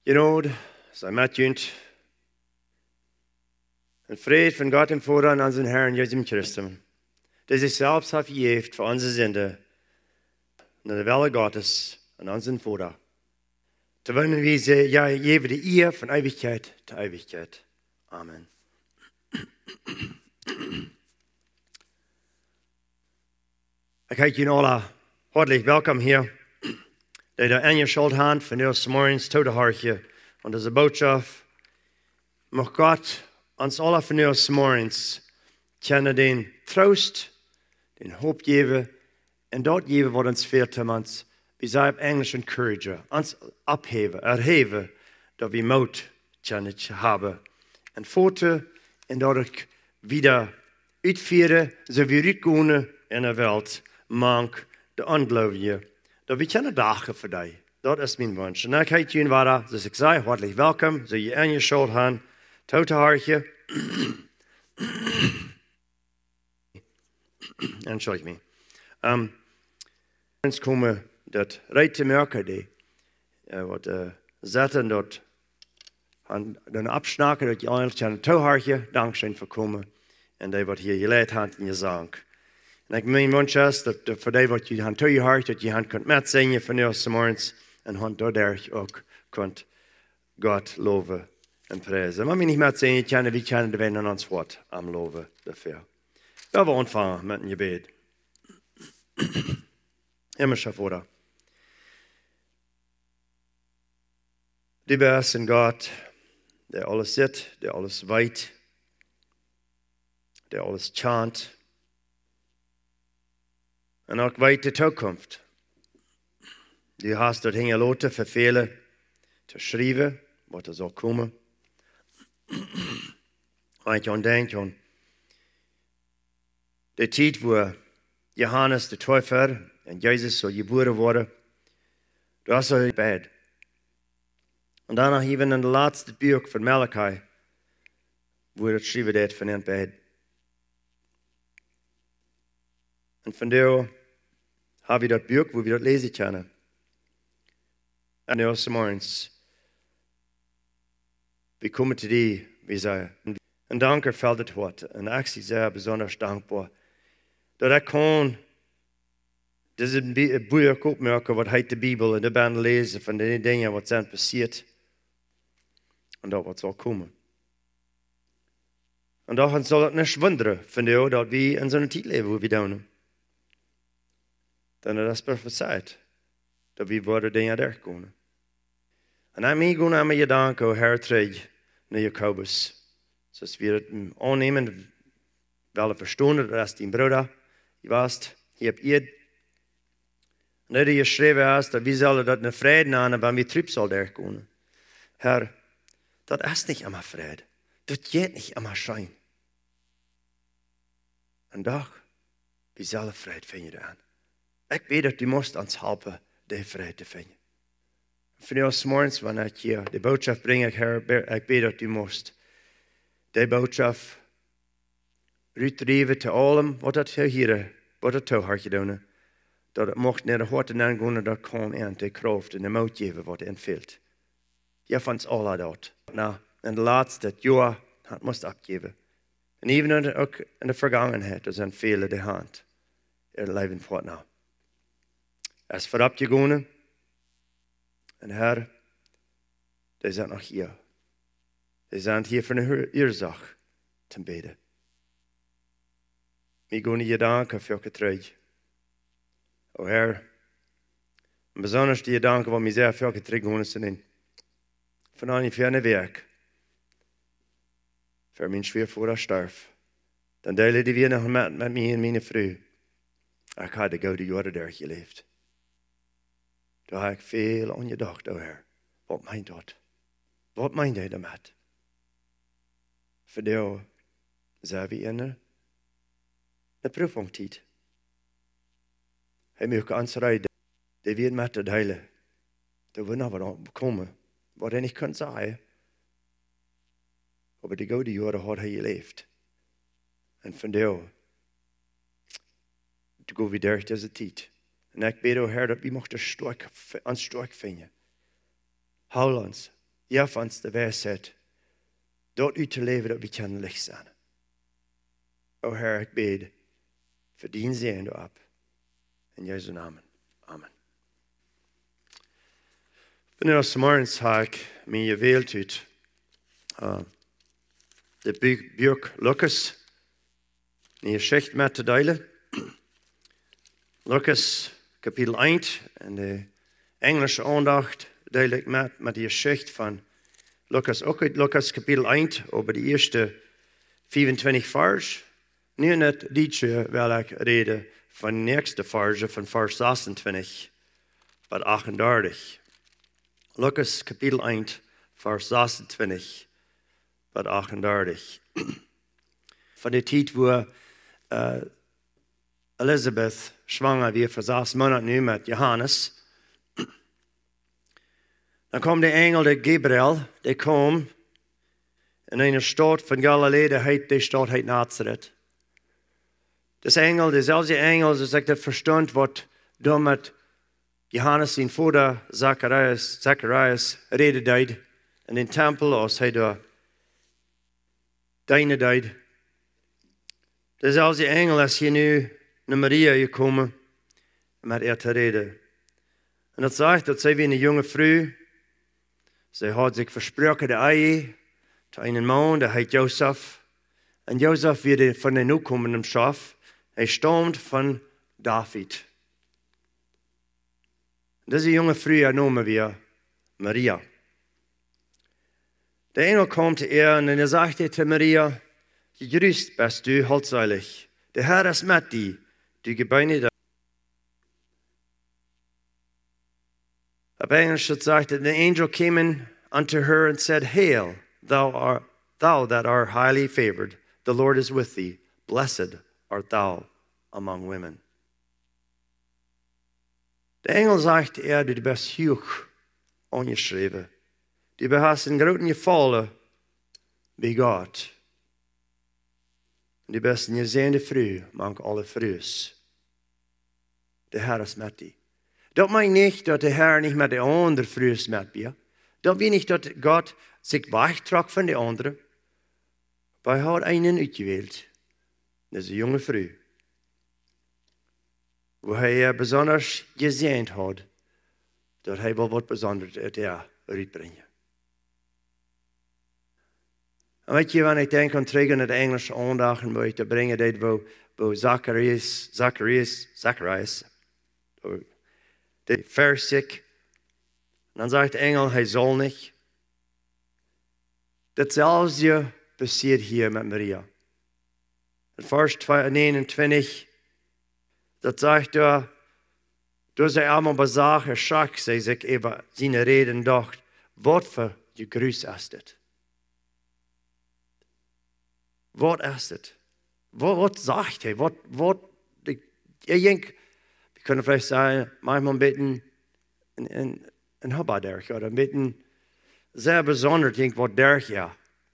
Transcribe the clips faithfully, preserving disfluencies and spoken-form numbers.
Genade, sei mit junt. En vrede van God en Vader en onze Herrn Jezus Christus, die zich zelfs heeft gegeven voor onze zonde, naar de wille Gottes en onze Vader. Te winnen wie ze ja geven de eer van eeuwigheid tot eeuwigheid. Amen. Ik heet jullie alle hartelijk welkom hier. Dat je aan je schuld hand van ons morgens tot de hartje. Want deze boodschap mag God ons alle van ons morgens kennen den troost, den hoop geven en dat geven wat ons veert om ons, wie zij op Engels encouragen, ons opheven, erheven, dat we moed kunnen hebben. En voorten en dat ik wieder uitvieren, zo we uitkomen in de wereld, mank de ongelovigen, dat we kunnen dagen voor die. Dat is mijn wens. En ik heet jullie waar, dus ik zei, hartelijk welkom, zo je aan je schuld gaan, tot de hartje. Entschuldig me. Um, eens komen dat rijdt te merken, die uh, wat uh, zetten, dat dan afsnaken, dat je eigenlijk aan het touwhartje, dankzij voor komen, en die wat hier geleid had in je zank. En ik mijn wens is dat, dat voor die wat je aan touwhart, dat je aan kunt met zingen van ons morgens, en hand door ook kunt God loven en prijzen. Maar we niet met zingen kennen, wie kennen de wij aan ons woord am loven dafür. Ja, we ontvangen met een gebed. Himmlischer Vater. Du bist ein Gott, der alles sieht, der alles weiß, der alles chant. Und auch weit die Zukunft. Du hast dort hingeloten für viele zu schreiben, was er soll kommen. Wenn ich an denke, an die Zeit, wo Johannes der Täufer und Jesus so geboren wurde, du hast er gebet. Und danach even in der laatste Buch von Malachi, wo er schreiben deed von hem bed. Und von der habe ich das Buch, wo wir das lesen können. Und aus morgens, wir kommen zu dir, wie sagen. Und danke für das Wort. Und ich bin sehr besonders dankbar, dass ich kann, das ist ein Buch opmerken, was heißt die Bibel, und dann lesen von den Dingen, was sind passiert. Und dat wat zal komen. En dan zal het niet wonderen, vind ik, dat we in zo'n tijd leven, hoe we doen. Dan is het prophezeit, dat we worden dingen derkomen. En aan mij gaan aan je danken, o Herr, terug naar Jacobus. Zoals we het aannemen, willen verstaan, dat is die broeder, je was, je hebt eerd. En dat je geschreven is, dat we zullen dat naar vrede aan, wanneer we terug zal derkomen. Herr, dat is niet immer vrede. Dat geht niet immer schijn. En toch, we zullen vrede vinden aan. Ik weet dat u moest ons helpen, die vrede te vinden. Van ons morgens, wanneer ik hier de boodschap breng, ik, her, ik weet dat u moest die boodschap uitdrijven te allem wat het hier, wat het toe had gedaan. Dat het mocht naar de harten aangaan, dat kon aan de kracht en de moed geven wat er fehlt. Je van ons alle dat. Nou, en de laatste, het jaar, het moest afgeven. En even ook in de vergangenheid, er zijn vele die hand. Er leven voort nou. Er is voorop gegaan. En Herr, die zijn nog hier. Die zijn hier voor een oorzaak te bidden. We gaan je danken voor je terug. O Herr, en besonders je danken, wat mij zeer veel terug gaan zijn. Van een ferne werk. Voor mijn schwervoerder sterf. Dan delen die weer nog met, met mij en mijn vrouw. Ik had de goede jaren daar geleefd. Daar heb ik veel aan je gedacht, o Heer. Wat meint dat? Wat meint hij daarmee? Voor jou zijn we in de proefingstijd. Hij moet ons rijden. Die weer met het heilen. Dat we nog wat komen. Wat hij niet kan zeggen. Maar de goede jaren had hij geleefd. En van jou, te gaan we door deze tijd. En ik bid, o Heer, dat we mochten sterk, ons sterk vinden. Hou ons Geef ons de wijsheid dat u te leven dat we kunnen licht zijn. O Heer, ik bid, verdien ze op. In Jesu naam. Amen. Wanneer als morgens heb ik mij gewählt uit uh, de buik Lucas, een geschichte met te delen. Lucas kapitel één en de Engelse aandacht deel ik met, met de geschichte van Lucas, ook uit Lucas kapitel één, over de eerste vierentwintig vers. Nu net dietje wil ik reden van de nächste verse van vers zesentwintig tot achtendertig. Lucas kapitel één, vers zesentwintig tot achtendertig. Van de tijd wo uh, Elisabeth schwanger weer voor zes maanden nu met Johannes. Dan kwam de engel de Gabriel, die kwam in een stad van Galilee, die heet, die stad heet Nazareth. Das engel, dezelfde engel, zoals ik dat verstond, wat dan met Johannes zijn vader Zacharias, Zacharias reden deed in de tempel, als hij daar dienen deed. Dezelfde engel is hier nu naar Maria gekomen met haar te reden. En dat zegt dat zij weer een jonge vrouw, zij had zich versproken de ei, tot een man, der heet Jozef. En Jozef werd van de nieuwkomende schaf. Hij stamt van David. Deze jonge vrouw noemen we Maria. De engel kwam te ihr en er sagte zu Maria, gegrüßt bist du, holdselig. Der Herr ist mit dir, du Gebeine da. Auf Englisch sagt er, the angel came in unto her and said, Hail, thou, art, thou that art highly favored, the Lord is with thee. Blessed art thou among women. Der Engel sagt er, du bist hoch angeschrieben. Du hast einen großen Gefallen bei Gott. Und du bist eine gesehene Frau, manch alle Frühs. Der Herr ist mit dir. Dat meint nicht, dass der Herr nicht mit den anderen Frühs mit dir. Dat meint nicht, dass Gott sich wegtragt von den anderen. Aber er hat einen ausgewählt. Das ist eine junge Frau. Wo er besonders gesehen hat, dass er wel wat Besonderes uitbrengen. En weet je, wanneer ik denk aan terug naar de Engelse aandacht en ik te brengen, dat wo, wo Zacharias, Zacharias, Zacharias, de versick, dan zegt de engel, hij zal niet. Datzelfde passiert hier met Maria. In vers negenentwintig, dat zegt er, door zij allemaal bezag, erschrak zij zich over zijn reden en dacht, wat voor je gruus is dit? Wat is het? Wat, wat zegt hij? Wat, wat, ik, ik denk, we kunnen vielleicht zeggen, manchmal een beetje een, een, een hobbaderg, of een beetje zeer bijzonder, denk wat derg, ja.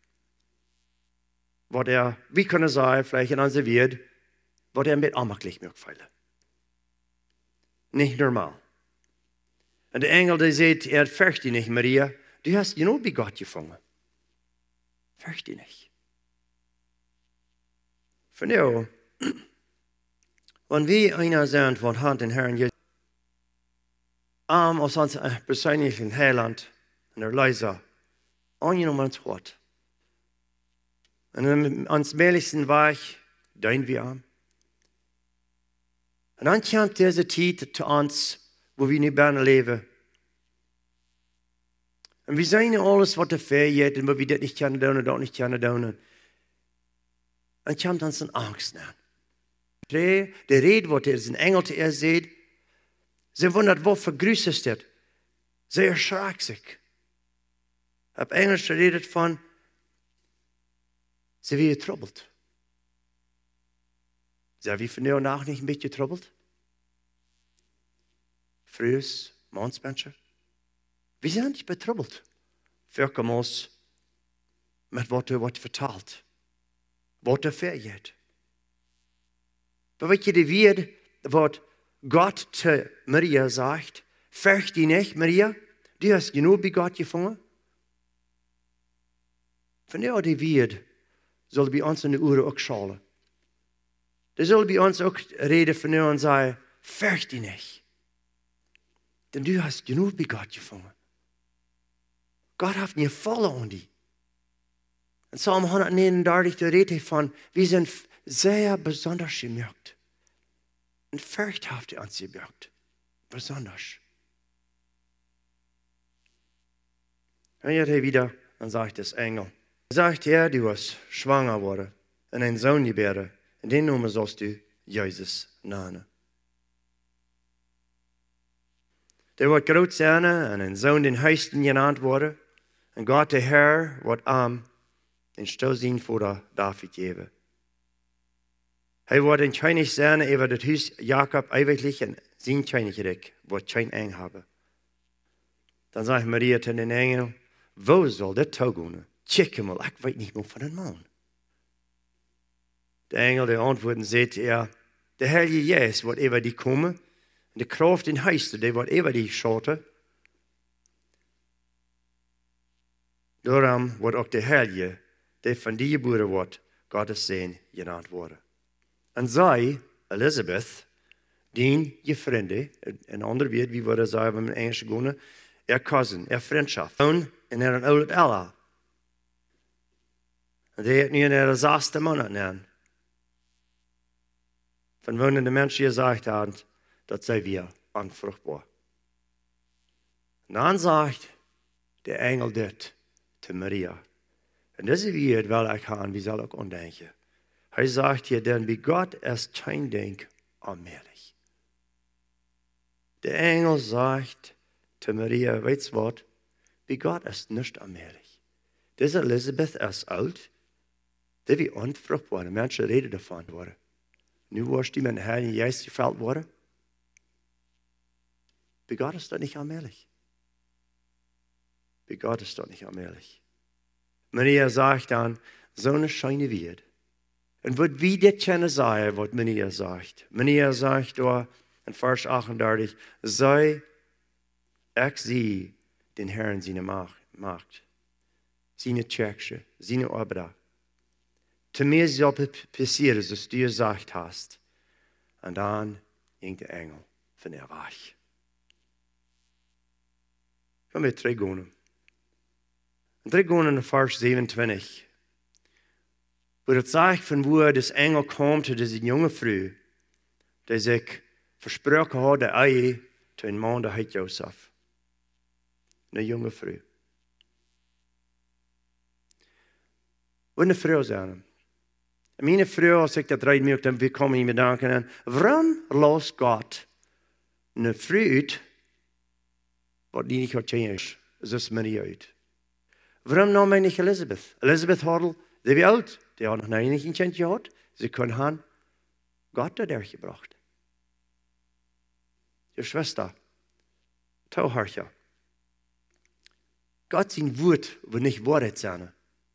Wat er, we kunnen zeggen, vielleicht in onze wereld, wat er een beetje aanmakkelijk moet vallen. Niet normaal. En de engel die zegt, er fürcht dich nicht, Maria, du hast genoeg bij God gevangen. Fürcht dich nicht. Voor nu, wanneer we einer zijn van hand en Herrn Jezus, arm als ons persoonlijke heiland en er leiser, aangenomen ons Wort. En ons meeligsten weg, dein wir arm. En dan komt deze tijd te ons, waar we nu bijna leven. En we zijn alles wat er fehlt, en waar we dit niet kunnen doen en dat niet kunnen doen. En komt ons een angst aan. De reden wat er zijn engel te er zegt, ze wondert, wat voor gruus is dit? Ze erschrak zich. Op Engels redet van, ze werden troubled. Zijn we van nu nog niet een beetje troubled? Frühes, mansmensen. We zijn niet betroubled. Voorkomens met wat er wordt vertaald. Wat er vergeet. Maar weet je, de weer wat God te Maria zegt, fürcht dich nicht, Maria, du hast genug bei Gott gefangen. Van der die wird, soll bij ons in de oren ook schalen. Er soll bij ons ook reden van nu en zeggen, fürcht die nicht. Denn du hast genug bei Gott gefunden. Gott hat nie voll an die. In Psalm honderdnegenendertig, da redet von, wir sind sehr besonders gemerkt. Und fürcht habt ihr uns gemerkt. Besonders. Und jetzt wieder, dann sagt das Engel. Sagt er, du wirst schwanger worden und einen Sohn gebären. Und den Namen sollst du Jesus nennen. Der wird groß sein und ein Sohn den Höchsten genannt worden. Und Gott, der Herr, wird ihm den Stillsinn vor der David geben. Er wird ein König sein über das Haus Jakob ewiglich und sein Königreich wird kein Eng haben. Dann sagt Maria zu den Engel, wo soll das gehen? Check mal, ich weiß nicht mehr von dem Mann. Der Engel, der antworten, sagt er, der Heilige Jesus wird über die kommen, und die Kraft den Heiße, der wird über die schauten. Darum wird auch der Heilige, der von dir geboren wird, Gottes Sohn genannt worden. Und sei, Elisabeth, die je Freunde, ein anderer wird, wie wir das sagen, wenn wir in Englisch gehen, er Cousin, er Freundschaft. Und er een oude Ella. En die heeft nu in de zesde maand nemen. Van wanneer de mensen gezegd hebben, dat zij weer onvruchtbaar. En dan zegt de engel dit te Maria. En deze weer wil ik gaan, wie zal ik ondenken. Hij zegt hier, denn bij God is geen denk onmogelijk. De engel zegt te Maria, weet je wat? Bij God is niets onmogelijk. Deze Elisabeth is oud. Die wie onvruchtbaar. Mensen reden ervan worden. Nu wordt die met de Heilige Geest gevuld worden. Bij God is dat niet onmogelijk. Bij God is dat niet onmogelijk. Maria zegt dan, zo'n schijne weer. En wat wie dit kunnen zeggen, wat Maria zegt. Maria zegt daar in vers achtendertig, zij, ik zie den Herrn zijn macht, zijn kerkje, zijn opdracht. Te mir zal passieren, zoals du gezegd hast. En dan ging de engel van er weg. Gaan we teruggaan. En teruggaan in vers zevenentwintig. Waar het zegt van waar de engel kwam tot deze jonge vrouw, die zich versproken had, de ei, tot een man, die heet Jozef. Een jonge vrouw. Wat een vrouw zijn. En mijn vrouw, als ik dat rijd merk, dan we komen hier met denken aan, waarom laat God een vrouw uit, wat die niet gaat change, zoals Maria uit? Waarom nam hij niet Elisabeth? Elisabeth had, die was oud, die had nog niet een kind gehad. Ze kon gaan, God had er gebracht. Je Schwester, tau hartje. God zijn woord wil niet waarheid zijn.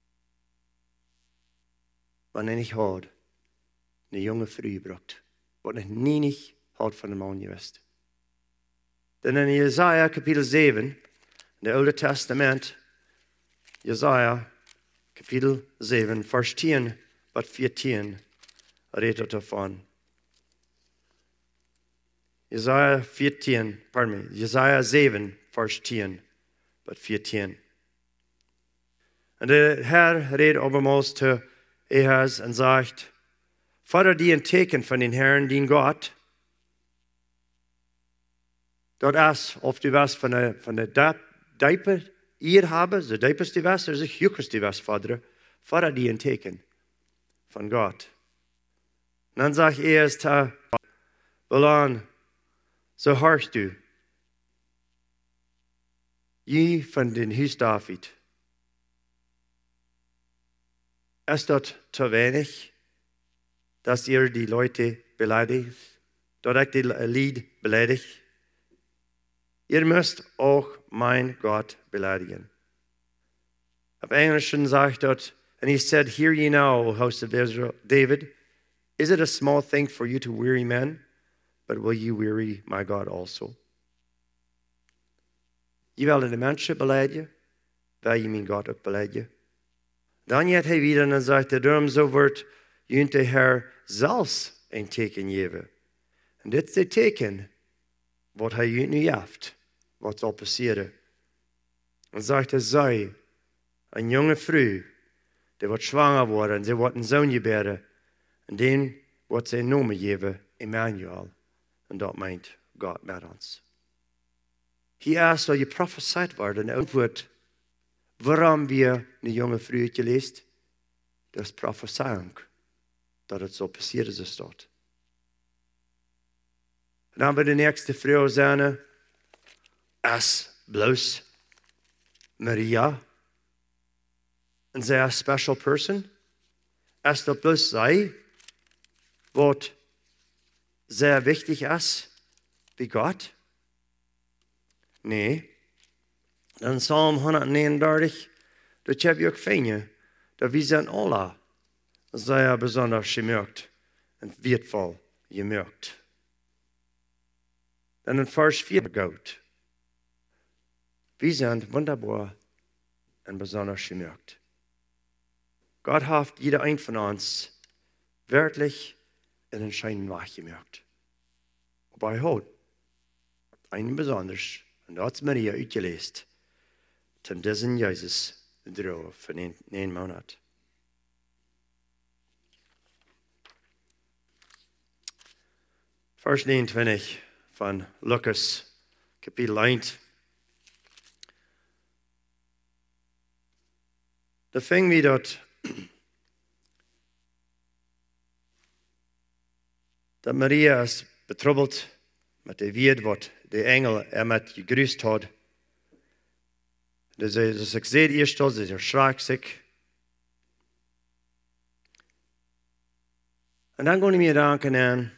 Wanneer niet had, een jonge vrouw gebracht. Wat nog niet had van de man geweest. Dan in Jesaja kapitel zeven, in het Oude Testament, Jesaja kapitel zeven, vers tien tot veertien, redet ervan. Jesaja veertien, pardon me, Jesaja zeven, vers tien tot veertien. En de Herr redet abermals te Ahaz en zegt, Vader die een teken van den Herrn, dien God, dat is, of die was van de, van de dijper hier hebben, de dijpers die was, er is de jukkers die was, Vader. Vader die een teken van God. En dan zegt Ahaz te Belan, zo hoort u, je van den huis David. Ist das zu wenig, dass ihr die Leute beleidigt, dass ich die Lied beleidigt? Ihr müsst auch mein Gott beleidigen. Auf Englisch sagt dort, and he said, hear ye now, O house of Israel, David, is it a small thing for you to weary men, but will you weary my God also? Je wil de mensen beleiden, wil je mijn God ook beleiden? Dan gaat hij weer en dan zegt hij, daarom zo wordt junt de Heer zelfs een teken geven. En dit is het teken wat hij junt nu heeft, wat zal passeren. Dan zegt hij, zij, een jonge vrouw, die wordt zwanger worden en ze wordt een zoon geberen. En den wordt zijn naam geven, Emmanuel. En dat meint God met ons. Hier zal je prophesied worden. En antwoord, waarom we een jonge vrouwtje leest, dat is prophezeiing. Dat het zo passeren is staat. En dan bij de nächste vrouw zijn, as bloos Maria. En zij is special person. Is dat bloos zij, wat sehr wichtig is bij God? Nee. In Psalm honderdnegenendertig, dat heb je ook vinden, dat we zijn alle sehr besonders gemerkt en wertvoll gemerkt. Dan in vers vier gaat, wir sind wunderbar und besonders gemerkt. Gott hat jeder ein von uns wirklich in den Schein wachgemerkt. Aber er hat einen besonders, und das hat Maria uitgelezen, zum diesen Jesus droog von een Monat. Vers negenentwintig van Lukas, kapitel eins. Da fing wir dort, dat Maria is betrouweld met de woord wat de engel er met gegrüßt had. Dus, dus ik zei eerst dat ze erschrak zich. En dan kon ik me denken aan,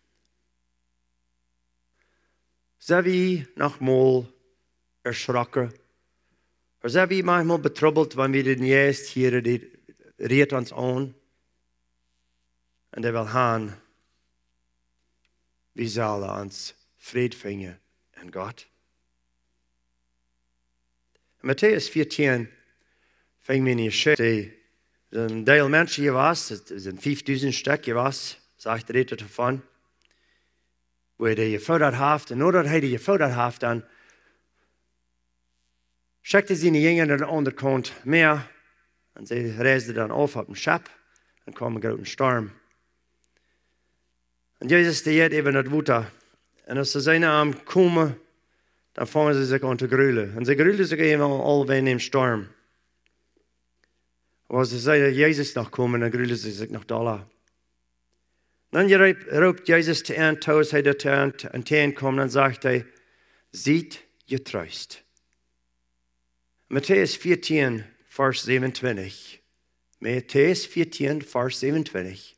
zijn we nogmaals erschrokken? Of zijn we manchmal betrouweld, wanneer we de juist hier, die redt ons aan. En die wil gaan, wie zullen ons vrede vinden in God? In Matthäus veertien fing men hier schön. Er een deel mensen was, het zijn vijfduizend stuk was, zegt de reden ervan. Waar hij gefouderd heeft, en nadat hij die gefouderd heeft, dan schickte sie die Jünger naar de andere kant meer. En ze reisden dan af op een schip en kwamen uit een storm. En Jezus deed even naar het water. En als ze zijn arm komen, dan vangen ze zich aan te gruwelen. En ze gruwelen zich even alweer in de storm. Als ze zeiden Jezus nog komen, dan gruwelen ze zich nog dollar. Dan roept Jezus te aan, toen hij dat aan teen komt, dan zegt hij, ziet je troost. Matthäus veertien, vers zevenentwintig. Matthäus veertien, vers zevenentwintig.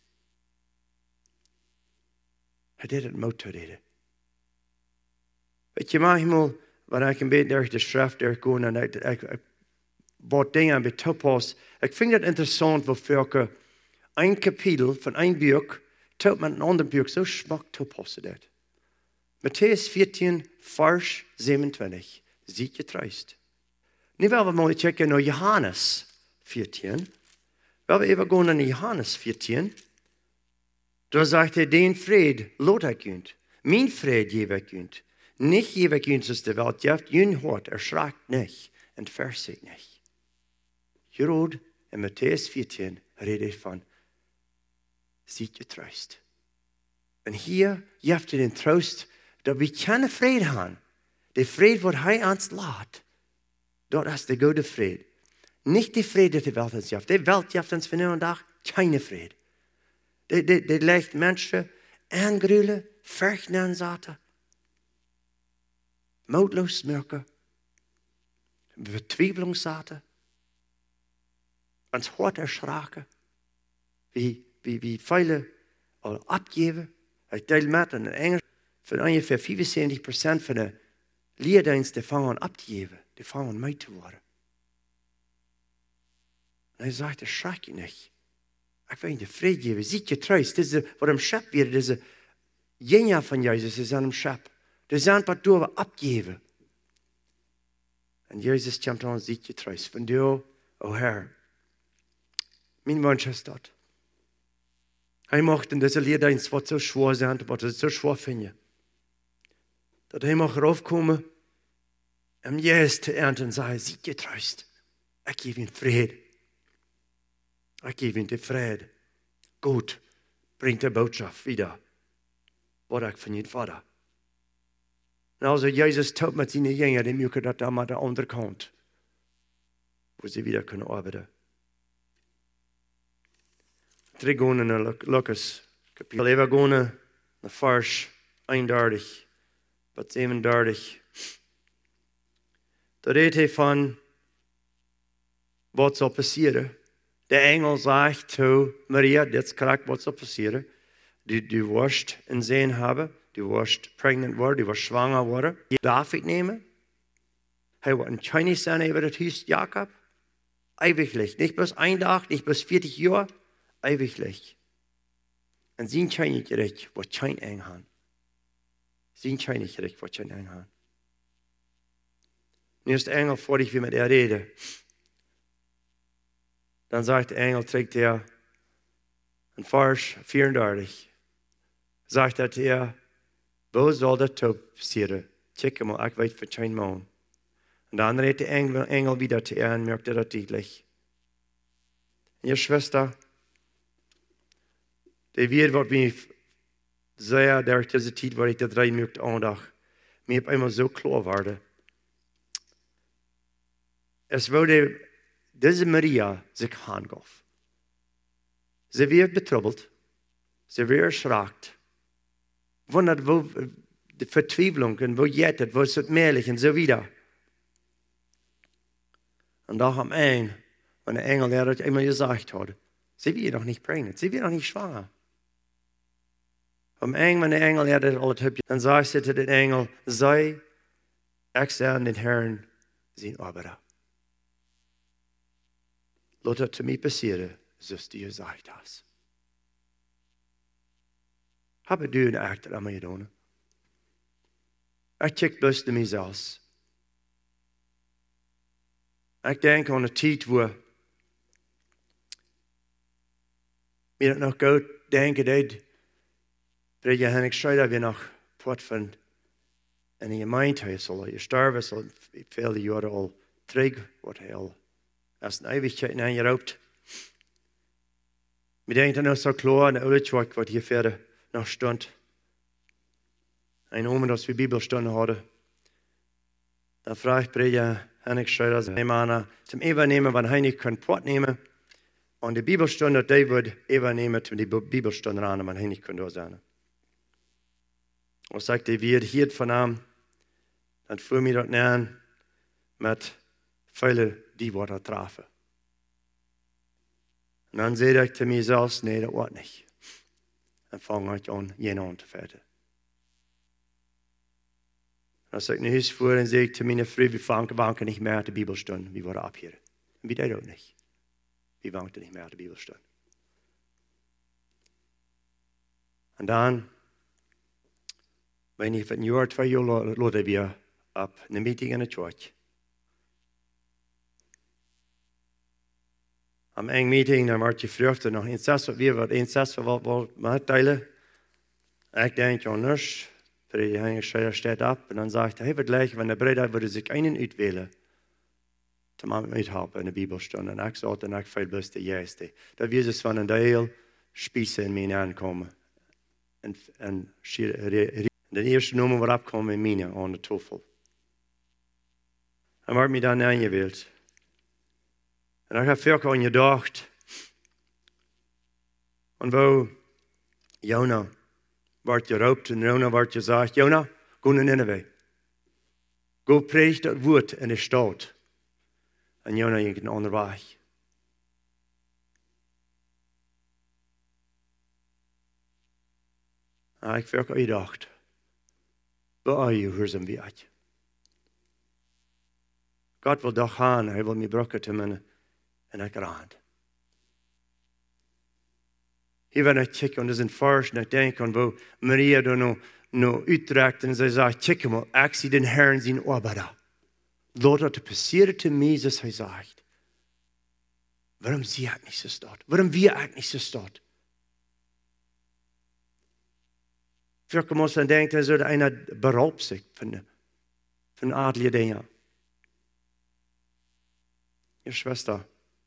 Hij deed het motor reden. Weet je, manchmal, wanneer ik een beetje door de schrift doorgaan en ik, ik, ik wat dingen bij toepas, ik vind het interessant, waarvoor een kapitel van een boek tot met een ander boek zo smak toepassen dat. Matthäus veertien, vers zevenentwintig. Ziet je troost. Nu willen we maar checken naar Johannes veertien. Willen we even gaan naar Johannes veertien. Daar zegt hij, den vrede laat ik u. Mijn vrede geef ik u. Niet geef ik u zoals de wereld geeft. Jun hart erschrakt niet en verzicht niet. Jeroen in Matthäus veertien redet van, ziet je troost. En hier geeft hij den troost dat we geen vrede hebben. De vrede wat hij ons laat. Dat is de goede vrede. Niet de vrede dat de wereld ons geeft. De wereld geeft ons vandaag geen vrede. Die, die, die legt mensen aangruilen, vechten aan zaten. Moedloos smirken. Betwijfeling zaten. Ons hart erschraken. Wie, wie, wie velen al afgeven. Ik deel met in Engels van ongeveer vijfenzeventig procent van de leerdiensten vangen af te geven. Die vangen mee te worden. En hij zegt, erschrak je niet. Ik wil je vrede geven. Ziet je troost. Dit is wat hem schep weer. Dit is jenja van Jezus is aan hem schep. Dit is aan wat we afgeven. En Jezus komt aan, ziet je troost. Van jou, o Heer, Mein Wunsch ist das. Ich möchte in dieser Lehrdienst, was so schwer sind, was ich so schwer finde, dass ich mag raufkommen, um Jesus zu ernten und sagen, sieh getrost, ich gebe ihm Frieden. Ich gebe ihm den Frieden. Gut, bringt die Botschaft wieder, was ich von ihm Vater. Und also Jesus tut mit seinen Jüngern, die mögen das da mal der andere Kant, wo sie wieder können arbeiten. Drie gaan naar Lucas, kapitel. Even gaan naar vers eenendertig tot zevenendertig. Daar redt hij van wat zal passeren. De engel zegt to Maria, dit is correct wat zal passeren. Du, du wirst een zin hebben, du wirst pregnant worden, du wirst schwanger worden. Je darf ik nemen. Hij wordt een Chinese zijn over het huis Jakob. Ewiglich, nicht bloß ein Tag, nicht bloß vierzig Jahre. Ewiglich. En zijn schijnig gerecht wat schijn eng gaan. Zijn schijnig gerecht wat schijn eng gaan. Nu is de engel voordat we met er reden. Dan zegt de engel, trekt er in vers vierendertig. Zegt dat er, wo zal dat passieren? Check mal, ik weet van schijn man. En dan redt de engel, engel wieder te er en merkt er dat deutlich. En je Schwester, die weer wat mij zei, door deze tijd waar ik dat rein möchte aandacht. Mir heb einmal zo klar worden. Es wurde diese Maria sich hangaf. Sie wird betrouweld. Sie wird erschreckt. Wundert, wo die Verzweiflung und wo jettet, wo ist es mählich und so wieder. Und da am Ende, wenn der Engel der das einmal gesagt hat, sie wird noch nicht pregnant, sie wird noch nicht schwanger. Am Ende, wenn der Engel der das alles hat, dann sagt sie zu den Engel, sei, ich sah den Herrn, sein Arbeiter. Lass das zu mir passieren, so du gesagt hast. Habe du een achter aan mij gedaan? Ik check bloß naar mezelf. Ik denk aan de tijd waar we dat nog goed denken dat dat je hen schrijft dat we nog wat van en je gemeentehuis zal je sterven zal veel jaren al terug wat hij al als een eeuwigheid in je roopt. We denken nog zo klaar aan de oude wat hier verder nog stond. Een moment als we Bibelstunden hadden. Dan vraagt Prediger Henrik Schreider zijn mannen zum overnemen, wanneer hij niet kan port nemen. En de Bibelstunde, die wordt overnemen zum die Bibelstunde aan, wanneer hij niet kan doorzien. En zegt hij, wie het hier van hem, dan voer me dat neer met vele die worden trafen. En dan zei ik te mezelf, nee, dat wordt niet. En vang ik aan, jenen aan te vechten. Als ik naar huis voer en zeg ik te mijn vrouw, we vangen wanken niet meer de Bibelstunde, we worden abheren. En wie deed ook niet. We wanken niet meer de Bibelstunde. En dan, ben ik van een jaar, twee jaar later weer op een meeting in de church. Am eng meeting, dan word je vruchten nog eens zes, weer wat eens zes, wat wat maar delen. Ik denk aan niks. De Hengeschreider steht ab und dann sagt er, hey, wird gleich, wenn der Bruder würde sich einen auswählen, zum Mithaben in der Bibelstunde. Und ich sagte, und ich fehl bloß der Erste. Da wird es von einem Teil Spieße in mir ankommen. Und, und der erste Nummer wird abkommen in mir, an der Tafel. Er hat mich dann eingewählt. Und ich habe viel an gedacht. Und wo Jona wordt geroopt en Jona wordt gezegd, Jona, ga naar Nineveh. Ga preach dat woord in de stad. En Jona ging een andere weg. En ik heb gedacht, waar je hoe zijn we uit? God wil toch gaan, hij wil mij brokken te mijn en ik raad. Hier ben ik kijken, en dat is een vers, en ik denk aan wo Maria dan nog, nog uitreikt, en zij zegt, kijk maar, ik zie den Herrn zijn Arbeiter. Laat het passeren te mij, zoals hij zegt. Waarom zie ik niet zo staat? Waarom wie ik niet zo staat? Welke moest dan denken, dan zou einer beraubt zich van, van adelige dingen. Ihr Schwester.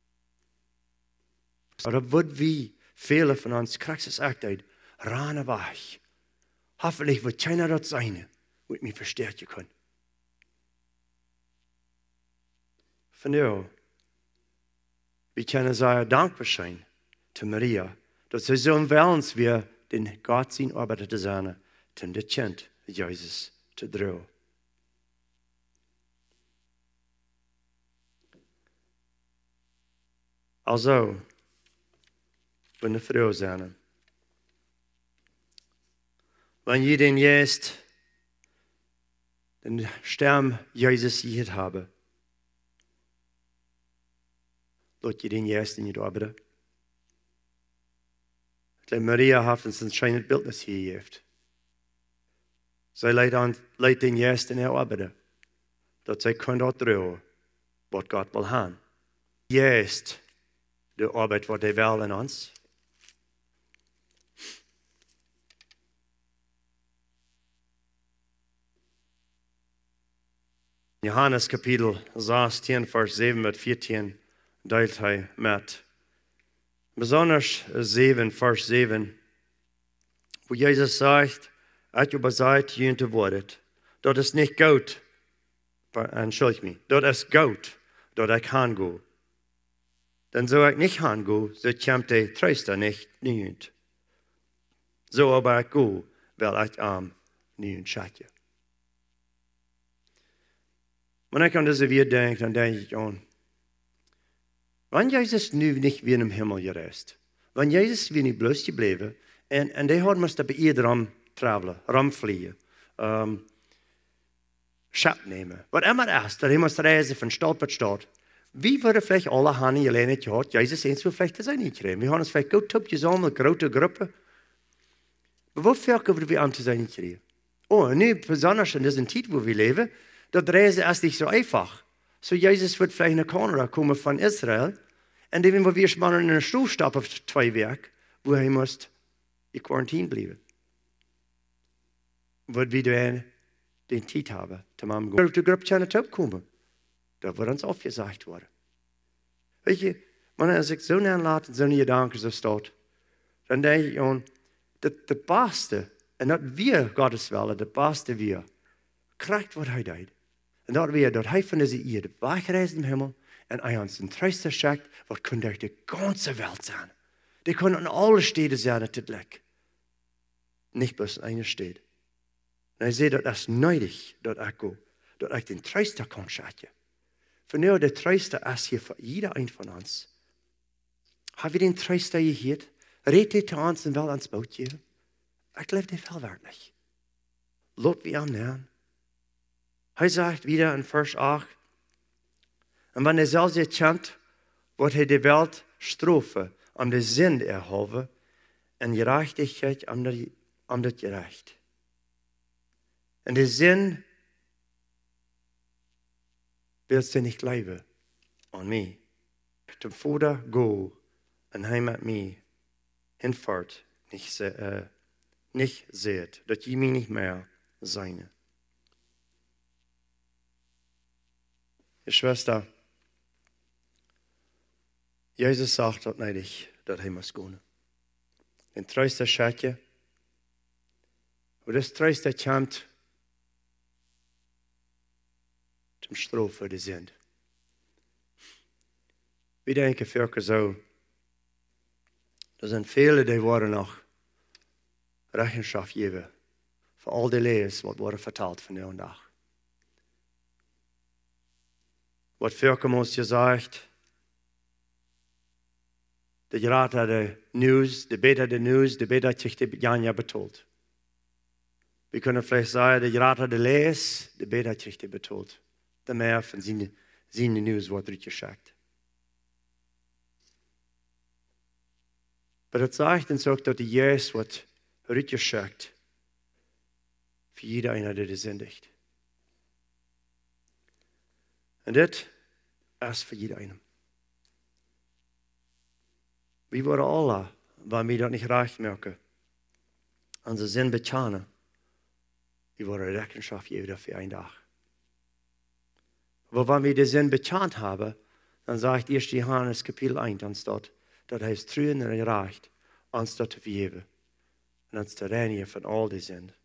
Oder wird wie viele von uns, kriegst es echt uit, rane weg. Hoffentlich wird keiner dort sein, wo ich mich verstärken kann. Von dir, wir können sehr dankbar sein zu Maria, dass sie so willens wir den Gott sein arbeitete sein, zum das Kind Jesus zu drohen. Also, wenn ich froh sein. Wenn je den jetzt den Stern Jesus hier habe, laat je den jetzt in je arbeiten. Die Maria hat uns ein schönes Bildnis hier gehabt. Sie leidt den jetzt in ihr arbeiten, dass sie kann dort drohen, was Gott will haben. Jetzt die Arbeit, was er will in uns. Johannes Kapitel zestien, Vers zeven met veertien, deelt hij met. Besonders zeven, Vers zeven, wo Jesus sagt, als je bezeit je te worden, dat is niet goed, entschuldig mich, dat is goed, dat ik kan go. Denn so ich nicht hango, so kommt der Tröster nicht nicht. So aber ich go, weil ich am nicht schacke. Wenn ich an diese wieder denke, dann denke ich an, wenn Jesus nu nicht wie in dem Himmel gereist, wenn Jesus wie nicht bloß geblieben, und, und der hat uns bei ihr rum travelen, rumfliegen, um, Schab nehmen, was immer das ist, da muss reisen von Stadt zu Stadt. Wie würden vielleicht alle haben alleine gehabt, Jesus eins wir vielleicht das auch nicht kriegen. Wir haben uns vielleicht gut top gesammelt, große Gruppe. Aber wofür würden wir an zu sein kriegen? Oh, und nu besonders in dieser Zeit, wo wir leben, dort reisen ist nicht so einfach. So Jesus wird vielleicht nach Kanada kommen von Israel, und dann wir schon mal in einer Stuhlstab auf zwei Werk, wo er muss in Quarantäne bleiben. Wird wieder den Zeit haben, zu meinem Gott. Die Gruppe kann nicht kommen. Da wird uns aufgesagt worden. Weet je, wanneer ik zo nalaat en zo'n gedanken zo staat, dan denk ik aan dat de beste, en dat wir Gottes willen, de beste wir, krijgt wat hij deed. En dat wir, dat hij van deze Erde wegreist im Himmel, en hij ons een trooster schickt, wat kan durch de ganze Welt zijn. Die kunnen in alle steden zijn, tegelijk. Niet bloß in eine Stadt. En hij zei dat is nodig, dat ik go, dat ik den trooster kan schicken. Voor nu, de trooster is hier voor iedereen van ons. Heb je den trooster gehört? Reed hij te ons en wil ons boot geven? Ik leef die veel werk niet. Laat we aan nemen. Hij zegt wieder in Vers acht, en wanneer zelfs je kent, wordt hij de wereld strafen om de zin te erhouden en gerechtigheid om dat, om dat gerecht. En de zin willst du nicht bleiben an mich. Zum Vater go und heim mit mir hinfahrt, nicht, äh, nicht seht, dass ich mich nicht mehr seine. Ihr Schwester, Jesus sagt dort nicht, dass er muss gehen. Den Tröster schätze, und das Tröster kommt zum Strafe die sind. Wir denken für so, da sind viele, die worden noch Rechenschaft geben für all die Lehres, was wurde verteilt von der und Tag. Was für uns gesagt, die gerade die News, die beter die News, die beter sich die Janja betont. Wir können vielleicht sagen, die gerade die Lehres, die beter sich die betont. De meer van zijn, zijn nieuws wordt uitgeschakt. Maar het zegt ons ook dat de Jezus wordt uitgeschakt voor iedereen die er zindigt. En dit is voor iedereen. wir worden alle, weil wir das nicht recht merken. Unser Sinn bekennen. Wir wollen Rechenschaft geben für einen Tag. Aber wenn wir den Sinn bekannt haben, dann sagt erst Johannes Kapitel eins, dann steht, das heißt trüen und recht, uns das zu vergeben. Und uns zu reinigen von all die Sünden.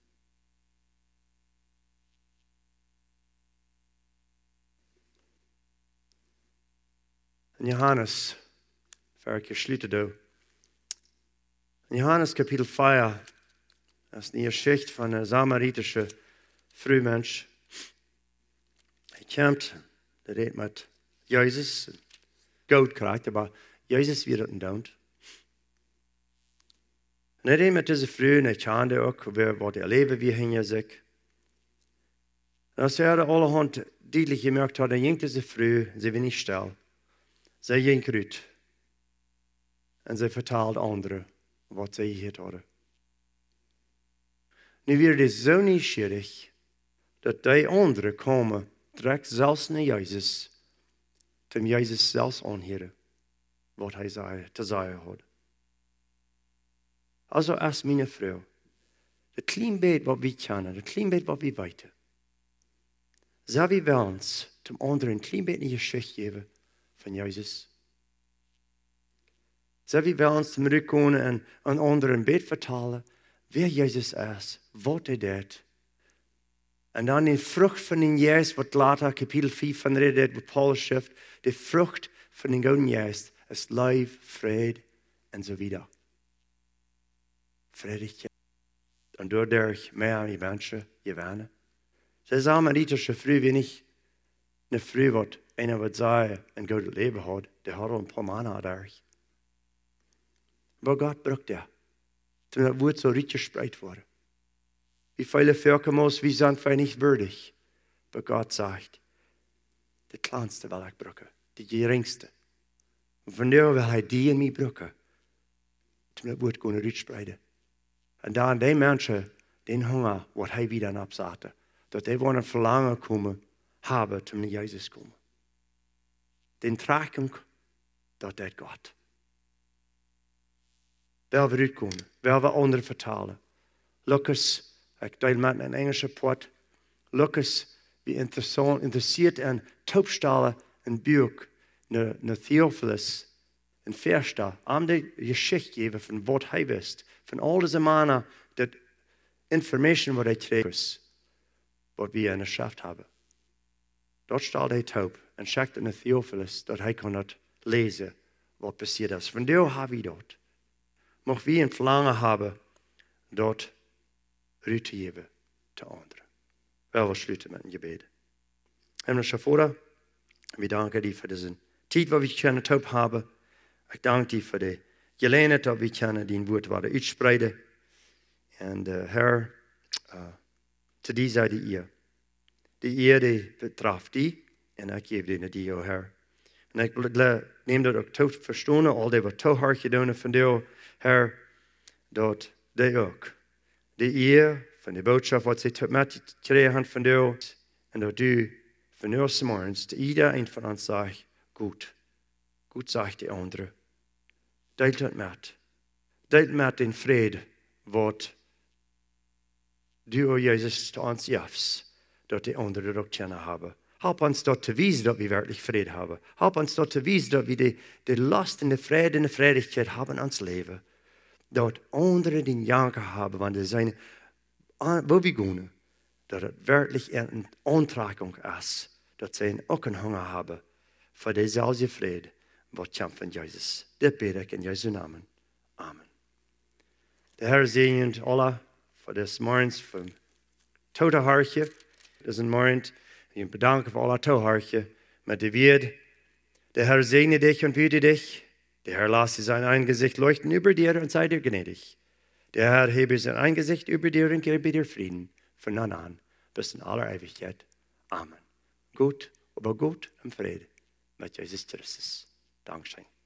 In Johannes, für ich schließe da. In Johannes Kapitel vier, das ist eine Geschichte von einem samaritischen Frühmensch. Er kommt, der redet mit Jesus, Gott kriegt, aber Jesus wird es nicht tun. Und er redet mit dieser Frau, und er kennt auch, was ihr Leben wie hinter sich. Und als er allerhand deutlich gemerkt hat, er ging diese Frau, sie will nicht still. Sie ging raus. Und sie vertelt anderen, was sie gehört haben. Nu wird es so neugierig, dass die anderen kommen, direkt selbst nach Jesus, zum Jesus selbst anhören, was er zu sagen hat. Also als meine Frau, das kleine Bett, was wir kennen, das kleine Bett, was wir weiter. So wie wir uns zum anderen ein klein Bett eine Geschichte geben von Jesus. So wie wir uns zum Rückkommen und an anderen Bett vertellen, wer Jesus ist, was er tut. Und dann die Frucht von dem Jesus, was later Kapitel vier von redet, wo Paulus schreibt, die Frucht von dem guten Jesus ist Liebe, Friede und so weiter. Freudigkeit. Und dadurch mehr an die Menschen gewinnen. Das samaritische Früh, wenn ich eine Früh, was einer wird sagen, ein gutes Leben hat, der hat auch ein paar Männer durch. Aber Gott braucht er. Das Wort so richtig gesprochen wurde. Wie viele Völker muss, wie sind wir nicht würdig? Aber Gott sagt, der kleinste will ich brauchen, die geringste. Und von der will er die in mich brauchen, um das Wort gut sprechen. Und dann die Menschen, den Hunger, was er wieder absagte, dass die wollen Verlangen kommen, haben, zum Jesus zu kommen. Den Tragung, das ist Gott. Wer wir uitkomen, wer we anderen vertalen. Lucas, ik deel met een Engelse poort. Lucas, wie interessant, interessiert aan taubstalen en buik, naar Theophilus, en versta, om de geschichte geven van wat hij wist, van al deze mannen, dat information wat hij kreeg, wat we in de schrift hebben. Dort stelde hij taub en schickte naar Theophilus, dat hij kon het lezen, wat passiert is. Van daar hebben we dat. Mocht wir ein Verlangen haben, dort Ruhe zu geben zu anderen. Wir schließen mit dem Gebet. Himmlischer Vater, wir danken dir für diese Zeit, die wir können taub haben. Ich danke dir für die Gelegenheit, dass wir können dein Wort weiter aussprechen. Und uh, Herr, uh, zu dir sei die ihr. Die Ehre betrifft dich, und ich gebe dir dir, oh Herr. Und ich nehme das auch taub verstehen, all die, was taub hart getan von dir, Herr, dat die ook. De eer van de boodschap wat ze met gekregen van jou. En dat du van ons morgens te ieder een van ons zegt, goed. Goed zegt de andere. Deelt het met. Deelt met den vrede wat du, o Jezus, te ons geeft. Dat de anderen ook kunnen hebben. Help ons dat te wijzen dat we werkelijk vrede hebben. Help ons dat te wijzen dat we de, de last en de vrede en de vredigheid hebben in ons leven. Dat anderen den janken hebben, want ze zijn, wo we gaan, dat het werkelijk een aantragung is. Dat ze ook een honger hebben voor dezelfde vrede, wat komt van Jezus. Dit bid ik in Jezus' naam. Amen. De Heer zegent alle voor des morgens van tote hartje. Dat is een morgen. Ik bedank voor alle tote hartje met de weer. De Heer segne dich und behüte dich. Der Herr lasse sein Angesicht leuchten über dir und sei dir gnädig. Der Herr hebe sein Angesicht über dir und gebe dir Frieden von nun an bis in aller Ewigkeit. Amen. Gut, aber gut im Frieden mit Jesus Christus. Dankeschön.